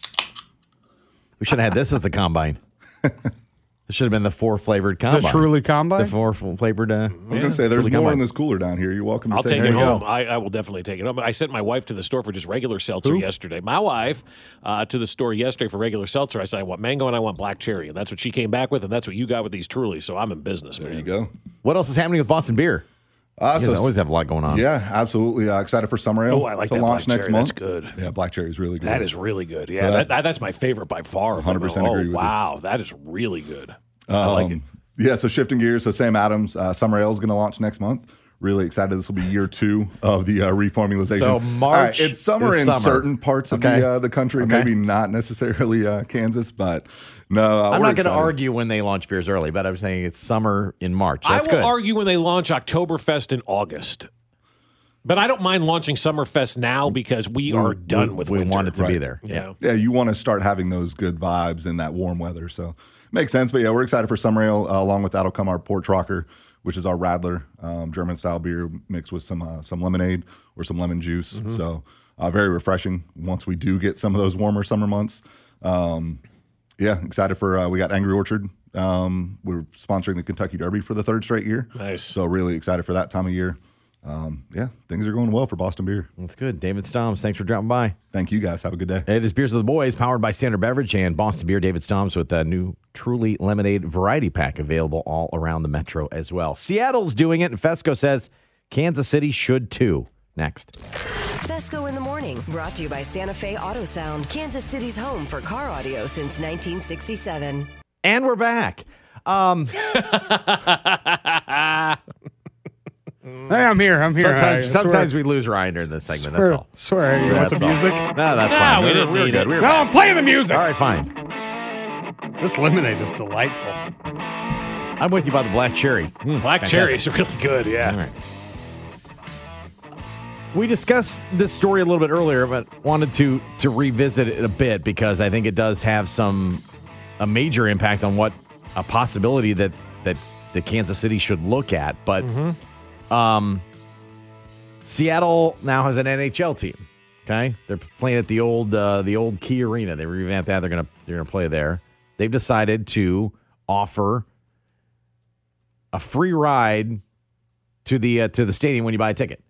We should have had this as the combine. This should have been the four flavored The combine. Truly Combine? The four f- flavored. Uh, I was gonna say there's Truly more combine. in this cooler down here. You're welcome to I'll take, take it it. home. I, I will definitely take it home. I sent my wife to the store for just regular seltzer yesterday. My wife uh, to the store yesterday for regular seltzer. I said, I want mango and I want black cherry. And that's what she came back with, and that's what you got with these Truly. So I'm in business, There man. you go. What else is happening with Boston Beer? Uh, You so guys always have a lot going on. yeah, absolutely. Uh, excited for summer ale Oh, I like to that launch black next cherry. month. That's good. Yeah, black cherry is really good. That is really good. Yeah, So that, that- that, that's my favorite by far. one hundred percent oh, agree with you. wow, that is really good. I like it. Um, Yeah, so shifting gears. So Sam Adams, uh, Summer Ale is going to launch next month. Really excited. This will be year two of the uh, reformulation. So March All right, it's summer is in summer. certain parts of Okay. the uh, the country, Okay. maybe not necessarily uh, Kansas, but no. Uh, I'm we're not going to excited. argue when they launch beers early, but I'm saying it's summer in March. That's I will good. argue when they launch Oktoberfest in August. But I don't mind launching Summerfest now because we are done we, with we winter. want it to be Right. there. You Yeah. know? Yeah, you want to start having those good vibes in that warm weather. So makes sense. But yeah, we're excited for Summer Ale. Uh, along with that'll come our Port Rocker, which is our Radler um, German style beer mixed with some uh, some lemonade or some lemon juice. Mm-hmm. So uh, very refreshing once we do get some of those warmer summer months. Um, yeah, excited for uh, we got Angry Orchard. Um, we're sponsoring the Kentucky Derby for the third straight year. Nice. So really excited for that time of year. Um, yeah, things are going well for Boston Beer. That's good. David Stoms, thanks for dropping by. Thank you guys. Have a good day. It is Beers of the Boys, powered by Standard Beverage and Boston Beer. David Stoms with a new Truly Lemonade variety pack available all around the metro as well. Seattle's doing it, and Fesco says Kansas City should too. Next. Fesco in the Morning, brought to you by Santa Fe Auto Sound, Kansas City's home for car audio since nineteen sixty-seven. And we're back. Um, Hey, I'm here. I'm here. sometimes I swear- sometimes we lose Ryan during this segment. swear, That's all. Swear. You want That's some all. music? No, that's No, fine. we We were, didn't we were need good. it. We were No, back. I'm playing the music. All right, fine. This lemonade is delightful. I'm with you about the black cherry. Mm, Black fantastic. cherry is really good, yeah. All right. We discussed this story a little bit earlier, but wanted to to revisit it a bit because I think it does have some a major impact on what a possibility that that the Kansas City should look at. But um, Seattle now has an N H L team. Okay, they're playing at the old uh, the old Key Arena. They revamped that. They're gonna they're gonna play there. They've decided to offer a free ride to the uh, to the stadium when you buy a ticket,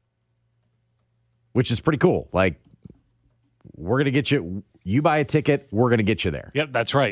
which is pretty cool. Like, we're gonna get you. You buy a ticket, we're gonna get you there. Yep, that's right.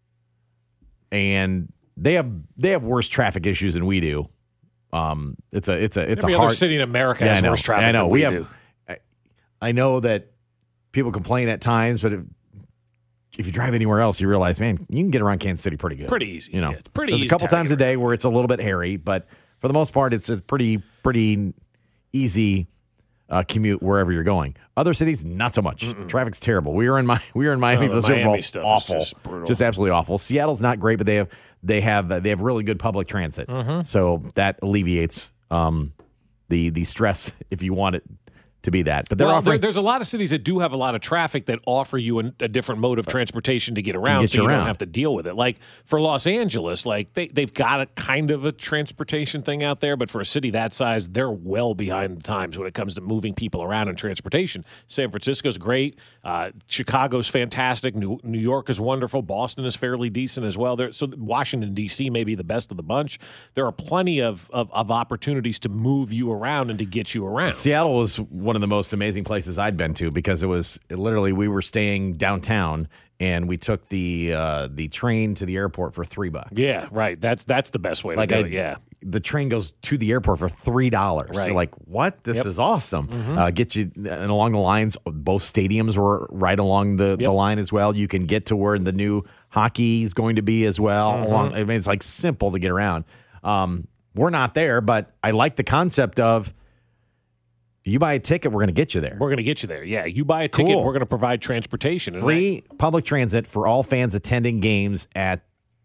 And they have they have worse traffic issues than we do. Um, it's a it's a it's Every a other hard city in America Yeah, has I know. worse traffic I know than we, we have. do. I, I know that people complain at times, but if, if you drive anywhere else, you realize, man, you can get around Kansas City pretty good. Pretty easy. You know, Yeah, it's pretty There's easy a couple to times a navigate. day where it's a little bit hairy, but for the most part, it's a pretty pretty easy uh, commute wherever you're going. Other cities, not so much. Traffic's terrible. We were in my we were in Miami No, for the the Super Bowl. Miami stuff is Awful, just brutal. just absolutely awful. Seattle's not great, but they have they have uh, they have really good public transit, so that alleviates um, the the stress if you want it to be that. But they're Well, offering. there, there's a lot of cities that do have a lot of traffic that offer you an, a different mode of transportation to get around, get so you you around. don't have to deal with it. Like for Los Angeles, like they they've got a kind of a transportation thing out there, but for a city that size, they're well behind the times when it comes to moving people around in transportation. San Francisco's great, uh, Chicago's fantastic, New, New York is wonderful, Boston is fairly decent as well. There, so Washington D C may be the best of the bunch. There are plenty of, of of opportunities to move you around and to get you around. Seattle was one of the most amazing places I'd been to because it was it literally we were staying downtown and we took the uh, the train to the airport for three bucks. Yeah, right. That's that's the best way to Like do I, it. Yeah. the train goes to the airport for three dollars. Right. You're like, what? This Yep. is awesome. Mhm. Uh, get you and along the lines. Both stadiums were right along the, Yep. the line as well. You can get to where the new hockey is going to be as well. Mhm. Along, I mean, it's like simple to get around. Um, we're not there, but I like the concept of you buy a ticket, we're going to get you there. We're going to get you there. Yeah, you buy a ticket, Cool. we're going to provide transportation. And Free public transit for all fans attending games at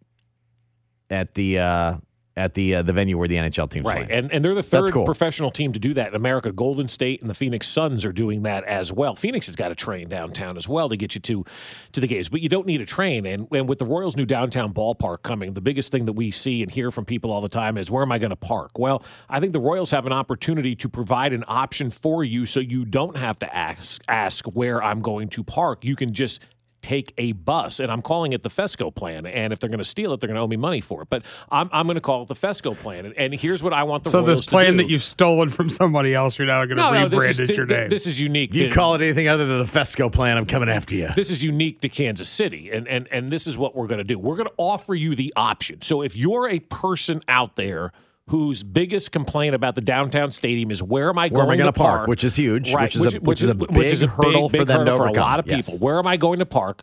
at the uh, at the uh, the venue where the N H L team's Right, playing. and and they're the That's third cool. professional team to do that in America. Golden State and the Phoenix Suns are doing that as well. Phoenix has got a train downtown as well to get you to to the games, but you don't need a train. And, and with the Royals' new downtown ballpark coming, the biggest thing that we see and hear from people all the time is, where am I going to park? Well, I think the Royals have an opportunity to provide an option for you so you don't have to ask ask where I'm going to park. You can just take a bus, and I'm calling it the Fesco plan. And if they're going to steal it, they're going to owe me money for it. But I'm, I'm going to call it the Fesco plan. And, and here's what I want the So Royals this plan to do. that you've stolen from somebody else, you're now going to no, no, rebrand this is, as your th- name. This is unique. You to- call it anything other than the Fesco plan, I'm coming after you. This is unique to Kansas City, and and and this is what we're going to do. We're going to offer you the option. So if you're a person out there whose biggest complaint about the downtown stadium is, where am I Where am I going gonna to park? park, which is huge, right? which is a- which is a which is big hurdle big, for big them to hurdle for a overcome. lot of people. Yes. Where am I going to park?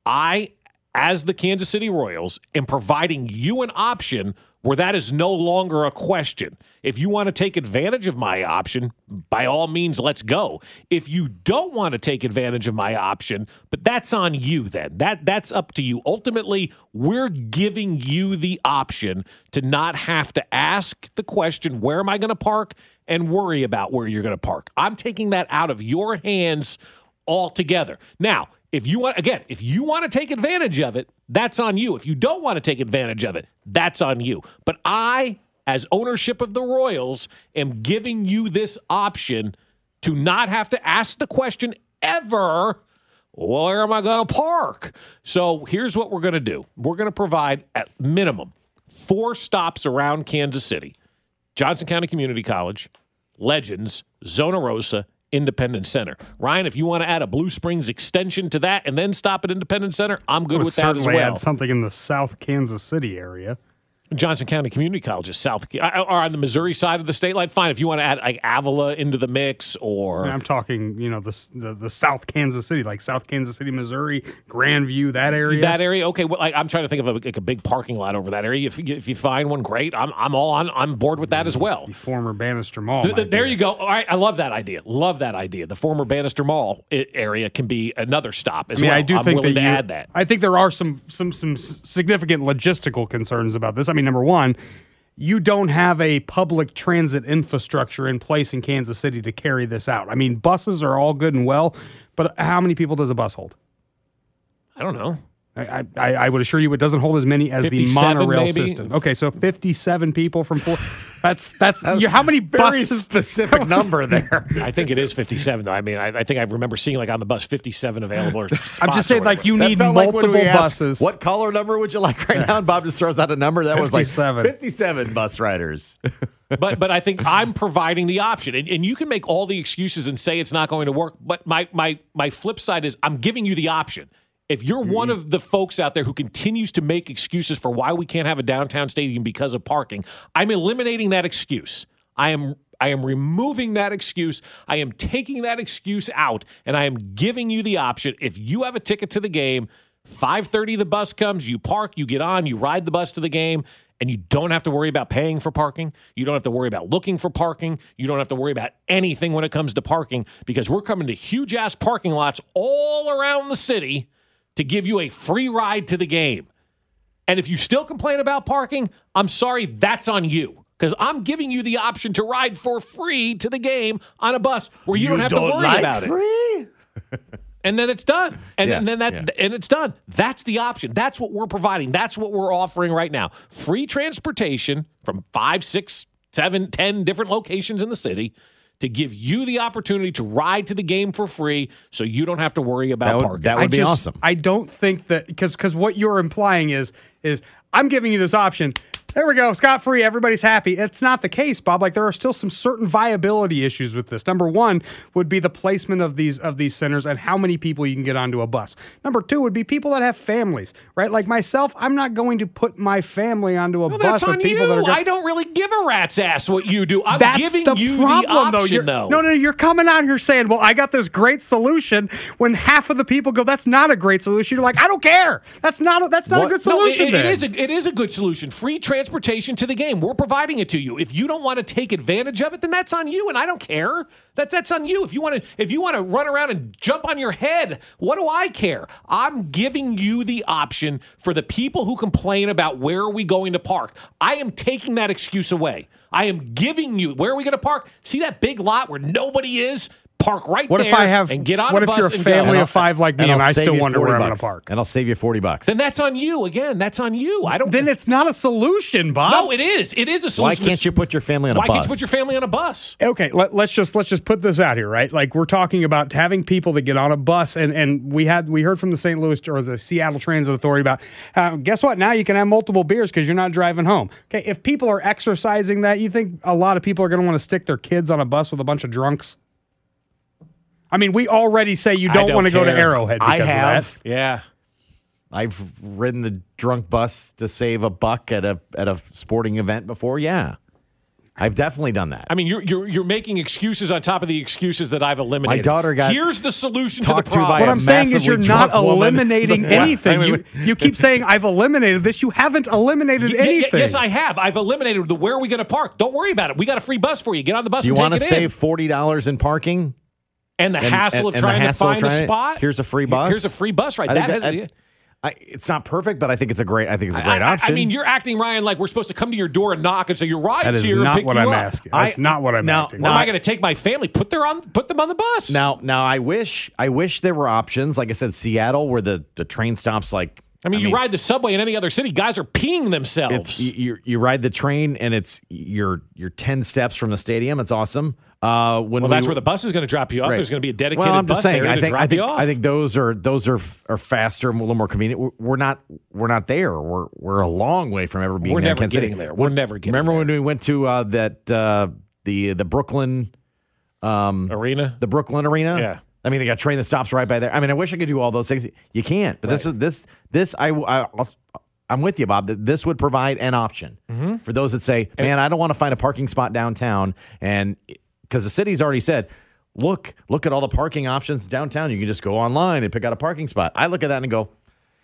I, as the Kansas City Royals, am providing you an option where that is no longer a question. If you want to take advantage of my option, by all means, let's go. If you don't want to take advantage of my option, but that's on you then. That that's up to you. Ultimately, we're giving you the option to not have to ask the question, where am I going to park, and worry about where you're going to park. I'm taking that out of your hands altogether. Now, if you want, again, if you want to take advantage of it, that's on you. If you don't want to take advantage of it, that's on you. But I, as ownership of the Royals, am giving you this option to not have to ask the question ever, where am I going to park? So here's what we're going to do. We're going to provide, at minimum, four stops around Kansas City: Johnson County Community College, Legends, Zona Rosa, Independence Center. Ryan, if you want to add a Blue Springs extension to that and then stop at Independence Center, I'm good I would with that as certainly well. add something in the South Kansas City area. Johnson County Community College is south, or on the Missouri side of the state line. Fine, if you want to add like Avila into the mix, or I mean, I'm talking, you know, the, the the South Kansas City, like South Kansas City, Missouri, Grandview, that area. that area. Okay, well, like, I'm trying to think of a, like a big parking lot over that area. If you, if you find one, great. I'm I'm all on. I'm board with that as well. The former Bannister Mall. Th- th- might there be you go. All right, I love that idea. Love that idea. The former Bannister Mall i- area can be another stop as I mean, well. I do I'm think willing that to you, add that. I think there are some some some s- significant logistical concerns about this. I mean, number one, you don't have a public transit infrastructure in place in Kansas City to carry this out. I mean, buses are all good and well, but how many people does a bus hold? I don't know. I, I, I would assure you it doesn't hold as many as the fifty-seven monorail maybe? system. Okay, so fifty-seven people from four. That's that's you, how many Very buses? specific number there. I think it is fifty-seven, though. I mean, I, I think I remember seeing like on the bus fifty-seven available. I'm just saying, like you That need felt like when multiple we asked, buses. What color number would you like right now? And Bob just throws out a number that was fifty-seven. like fifty-seven bus riders. but but I think I'm providing the option, and, and you can make all the excuses and say it's not going to work. But my my my flip side is I'm giving you the option. If you're one of the folks out there who continues to make excuses for why we can't have a downtown stadium because of parking, I'm eliminating that excuse. I am I am removing that excuse. I am taking that excuse out, and I am giving you the option. If you have a ticket to the game, five thirty the bus comes, you park, you get on, you ride the bus to the game, and you don't have to worry about paying for parking. You don't have to worry about looking for parking. You don't have to worry about anything when it comes to parking, because we're coming to huge-ass parking lots all around the city to give you a free ride to the game. And if you still complain about parking, I'm sorry, that's on you. Because I'm giving you the option to ride for free to the game on a bus where you, You don't have don't to worry like about free? it. And then it's done. And, Yeah, and then that yeah. and it's done. That's the option. That's what we're providing. That's what we're offering right now. Free transportation from five, six, seven, ten different locations in the city to give you the opportunity to ride to the game for free, so you don't have to worry about That would- parking. that would I be just, awesome. I don't think that because because what you're implying is is I'm giving you this option, There we go. Scot free. Everybody's happy. It's not the case, Bob. Like there are still some certain viability issues with this. Number one would be the placement of these of these centers and how many people you can get onto a bus. Number two would be people that have families, right? Like myself, I'm not going to put my family onto a Well, bus that's on of people you. that are. Go- I don't really give a rat's ass what you do. I'm That's giving the you problem, the option, though. You're, though. No, no, you're coming out here saying, "Well, I got this great solution." When half of the people go, "That's not a great solution." You're like, "I don't care. That's not. A, that's not What? a good No, it- solution." it, then. it is a, it is a good solution. Free transportation to the game. We're providing it to you. If you don't want to take advantage of it, then that's on you, and I don't care. That's that's on you. If you want to if you want to run around and jump on your head, what do I care? I'm giving you the option for the people who complain about where are we going to park. I am taking that excuse away. I am giving you where are we going to park? See that big lot where nobody is? Park right What there if I have? and get on what the if bus you're a and family go. of five like me, And and, I'll I save still you wonder forty where I'm going bucks. to park? And I'll save you forty bucks. Then that's on you again. That's on you. I don't. Then it's not a solution, Bob. no, it is. It is a Why solution. can't you put your family on a Why bus? can't you put your family on a bus? Okay, let, let's just let's just put this out here, right? Like we're talking about having people that get on a bus, and and we had we heard from the Saint Louis or the Seattle Transit Authority about uh, guess what? Now you can have multiple beers because you're not driving home. Okay, if people are exercising that, you think a lot of people are going to want to stick their kids on a bus with a bunch of drunks? I mean, we already say you I don't, don't want to go to care. Arrowhead because I have. of that. Yeah. I've ridden the drunk bus to save a buck at a at a sporting event before. Yeah, I've definitely done that. I mean, you're you're you're making excuses on top of the excuses that I've eliminated. My daughter got Here's the solution to the talked to problem. by What a I'm saying is you're massively not drunk woman. eliminating What? anything. I You, mean, you keep saying, I've eliminated this. You haven't eliminated Y- y- anything. Yes, I have. I've eliminated the where are we going to park. Don't worry about it. We got a free bus for you. Get on the bus Do you and want take to it save in. forty dollars in parking? And the and- hassle and- of and the trying hassle to of find a trying to- spot. here's a free bus? Here's a free bus, right? I That think has. that- I, I, it's not perfect, but I think it's a great. I think it's a great I, I- option. I mean, you're acting, Ryan, like we're supposed to come to your door and knock and say your ride's That is here and not pick what you I'm up. asking. That's I- not what I'm now- asking. Or now- am I going to take my family, put their on, put them on the bus? now, now, I wish, I wish there were options. Like I said, Seattle, where the, the train stops. Like, I mean, you ride the subway in any other city, guys are peeing themselves. It's, you, you you ride the train and it's you're you're ten steps from the stadium. It's awesome. Uh, when well, we, that's where the bus is going to drop you off. Right. There's going to be a dedicated well, I'm bus just saying. area I to think drop I think you off. I think those are those are are faster, a little more convenient. We're, we're not we're not there. We're we're a long way from ever being We're there. in never Kansas City. getting there. We're never getting Remember there. when we went to uh, that uh, the the Brooklyn um, Arena? the Brooklyn Arena? Yeah. I mean, they got a train that stops right by there. I mean, I wish I could do all those things. You can't. But this is this this I, I I'm with you, Bob. That this would provide an option Mm-hmm. for those that say, "Man, I don't want to find a parking spot downtown," and because the city's already said, "Look, look at all the parking options downtown. You can just go online and pick out a parking spot." I look at that and go,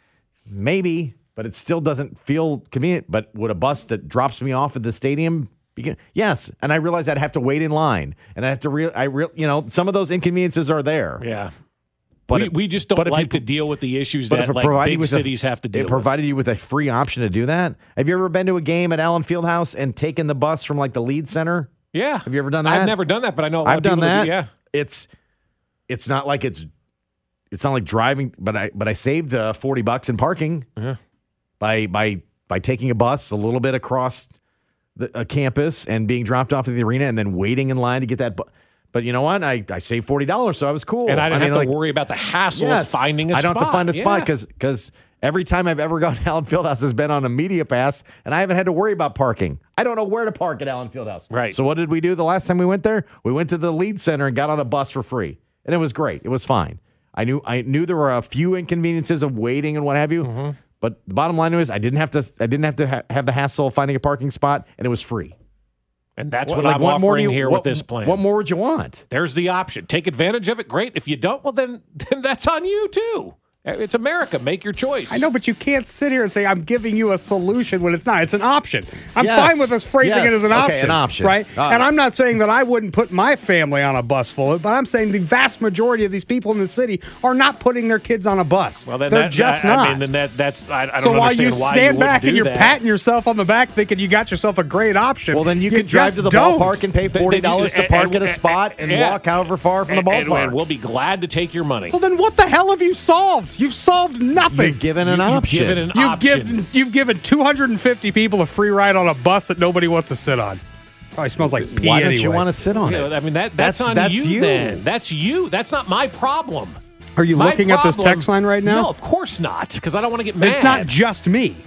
maybe, but it still doesn't feel convenient. But would a bus that drops me off at the stadium? Be, yes, and I realize I'd have to wait in line, and I have to real, I real, you know, some of those inconveniences are there. Yeah. But we, it- we just don't but if like you- to deal with the issues But that if it like provided you big with cities a, have to deal it with. provided you with a free option to do that. Have you ever been to a game at Allen Fieldhouse and taken the bus from like the Lead Center? Yeah. Have you ever done that? I've never done that, but I know a lot I've of done people that. do, yeah. It's it's not like it's it's not like driving, but I but I saved uh, forty bucks in parking Uh-huh. by by by taking a bus a little bit across the a campus and being dropped off at the arena and then waiting in line to get that. Bu- but you know what? I, I saved forty dollars, so I was cool. And I didn't mean, have to like, worry about the hassle yes, of finding a spot. I don't have to find a spot Yeah. because because every time I've ever gone to Allen Fieldhouse has been on a media pass, and I haven't had to worry about parking. I don't know where to park at Allen Fieldhouse. Right. So what did we do the last time we went there? We went to the Lead Center and got on a bus for free, and it was great. It was fine. I knew I knew there were a few inconveniences of waiting and what have you, Mm-hmm. but the bottom line was I didn't have to I didn't have to ha- have the hassle of finding a parking spot, and it was free. And that's What- what, like, I'm what more do offering you- here what- with this plan. What more would you want? There's the option. Take advantage of it. Great. If you don't, well, then, then that's on you, too. It's America. Make your choice. I know, but you can't sit here and say, I'm giving you a solution when it's not. It's an option. I'm Yes. fine with us phrasing Yes. it as an Okay, option. an option. Right? Uh, and I'm not saying that I wouldn't put my family on a bus full of, but I'm saying the vast majority of these people in the city are not putting their kids on a bus. Well, then They're that, just I, not. I mean, then that, that's, I, I don't so while understand you why stand you back wouldn't and do you're that. patting yourself on the back thinking you got yourself a great option. Well, then you, you could drive to the just don't. ballpark and pay forty dollars to And- park and- at a spot and yeah. walk however far from the And- and- ballpark. and we'll be glad to take your money. Well, then what the hell have you solved? You've solved nothing. You've given an You- you've option. given an You've option. given you've given two hundred fifty people a free ride on a bus that nobody wants to sit on. Probably smells like pee Why don't anyway. you want to sit on You know, it? I mean, that, that's, That's- on that's you, you. then. That's you. That's not my problem. Are you My looking at this problem- text line right now? No, of course not, because I don't want to get mad. It's not just me.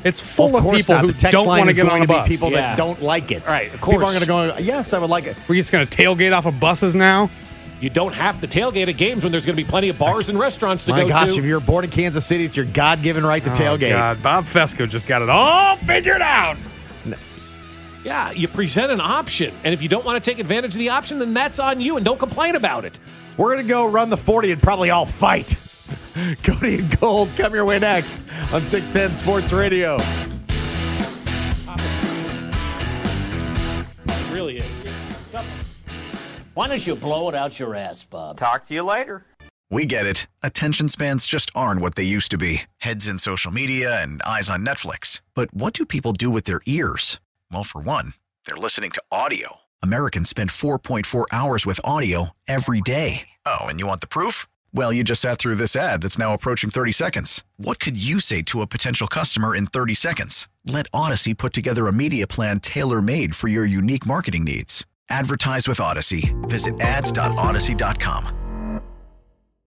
It's full of, course people not. who The text don't line want to is get on going a to be bus. people Yeah. that don't like it. Right, of People course. aren't going to go, yes, I would like it. We're just going to tailgate off of buses now. You don't have to tailgate at games when there's going to be plenty of bars and restaurants to My go gosh, to. if you're born in Kansas City, it's your God-given right to Oh, tailgate. God. Bob Fesco just got it all figured out. Yeah, you present an option. And if you don't want to take advantage of the option, then that's on you, and don't complain about it. We're going to go run the forty and probably all fight. Cody and Gold come your way next on six ten Sports Radio. It really is. Why don't you blow it out your ass, Bob? Talk to you later. We get it. Attention spans just aren't what they used to be. Heads in social media and eyes on Netflix. But what do people do with their ears? Well, for one, they're listening to audio. Americans spend four point four hours with audio every day. Oh, and you want the proof? Well, you just sat through this ad that's now approaching thirty seconds. What could you say to a potential customer in thirty seconds? Let Odyssey put together a media plan tailor-made for your unique marketing needs. Advertise with Odyssey. Visit ads dot odyssey dot com.